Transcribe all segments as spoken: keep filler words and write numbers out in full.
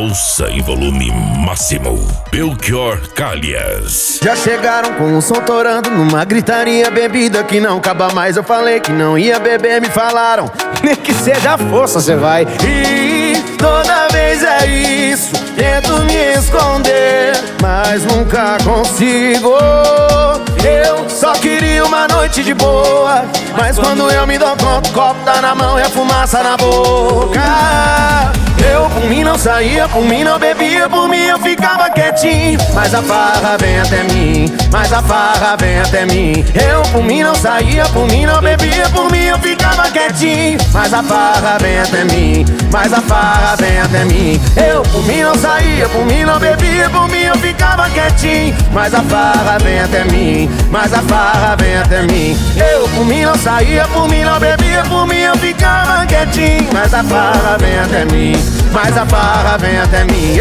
Ouça em volume máximo. Belchior Calhas. Já chegaram com o som torando numa gritaria, bebida que não acaba mais. Eu falei que não ia beber, me falaram nem que seja força cê vai. E toda vez é isso, tento me esconder, mas nunca consigo. Eu só queria uma noite de boa, mas quando eu me dou conta, o copo tá na mão e a fumaça na boca. Eu por mim não saía, por mim não bebia, por mim eu ficava quietinho, mas a farra vem até mim, mas a farra vem até mim. Eu por mim não saía, por mim não bebia, por mim eu ficava quietinho, mas a farra vem até mim, mas a farra vem até mim. Eu por mim não saía, por mim não bebia, por mim eu ficava quietinho, mas a farra vem até mim, mas a farra vem até mim. Eu por mim não saía, por mim não bebia, por mim eu ficava quietinho, mas a farra vem até mim, mas a farra vem até mim.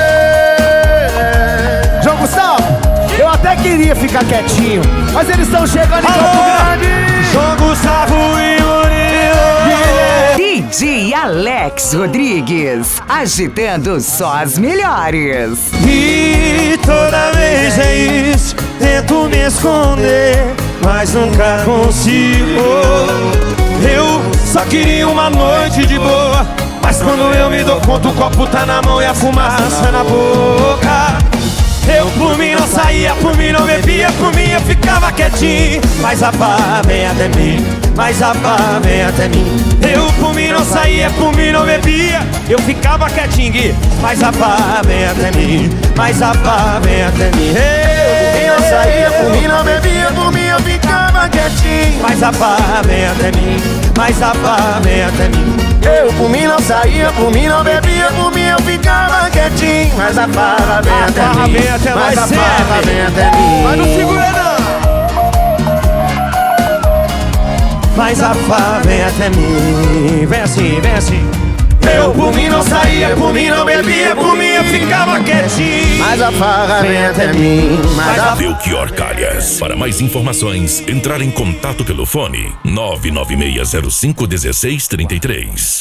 Yeah. João Gustavo, eu até queria ficar quietinho, mas eles estão chegando em Campo Grande. João Gustavo e Murilo. Yeah. D J Alex Rodrigues, agitando só as melhores. E toda vez é isso, tento me esconder, mas nunca consigo. Eu só queria uma noite de boa, mas quando eu me dou conta, o copo tá na mão e a fumaça na boca. Eu por mim não saía, por mim não bebia, por mim eu ficava quietinho, mas a farra vem até mim, mas a farra vem até mim. Eu por mim não saía, por mim não bebia, eu ficava quietinho, mas a farra vem até mim, mas a farra vem até mim. Eu por mim não saía, por mim não bebia, por mim eu ficava quietinho, mas a farra vem até mim, mas a farra vem até mim. Eu por mim não saía, por mim não bebia, por mim eu ficava quietinho, mas a farra vem A até farra mim, vem até mas nós a farra sempre. vem até mim. Mas não segura não. Mas a farra vem até mim. Vem assim, vem assim. Eu por mim não saía, por mim não bebia, por mim eu ficava quietinho, mas a farra vem até mim, mas a Belchior Calhas. Para mais informações, entrar em contato pelo fone nove nove seis zero cinco um seis três três.